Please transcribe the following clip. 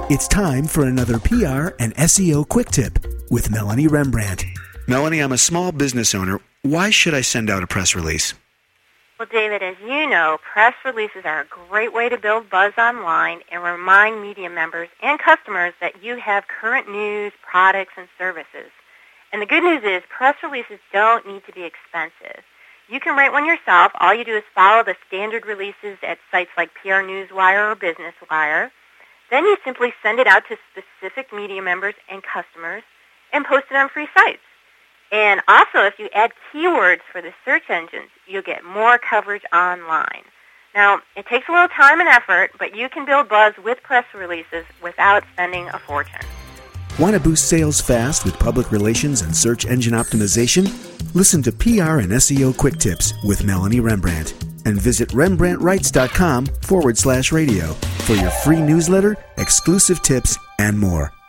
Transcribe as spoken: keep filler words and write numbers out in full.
It's time for another P R and S E O quick tip with Melanie Rembrandt. Melanie, I'm a small business owner. Why should I send out a press release? Well, David, as you know, press releases are a great way to build buzz online and remind media members and customers that you have current news, products, and services. And the good news is press releases don't need to be expensive. You can write one yourself. All you do is follow the standard releases at sites like P R Newswire or Business Wire. Then you simply send it out to specific media members and customers and post it on free sites. And also, if you add keywords for the search engines, you'll get more coverage online. Now, it takes a little time and effort, but you can build buzz with press releases without spending a fortune. Want to boost sales fast with public relations and search engine optimization? Listen to P R and S E O Quick Tips with Melanie Rembrandt and visit rembrandtwrites.com forward slash radio for your free newsletter, exclusive tips, and more.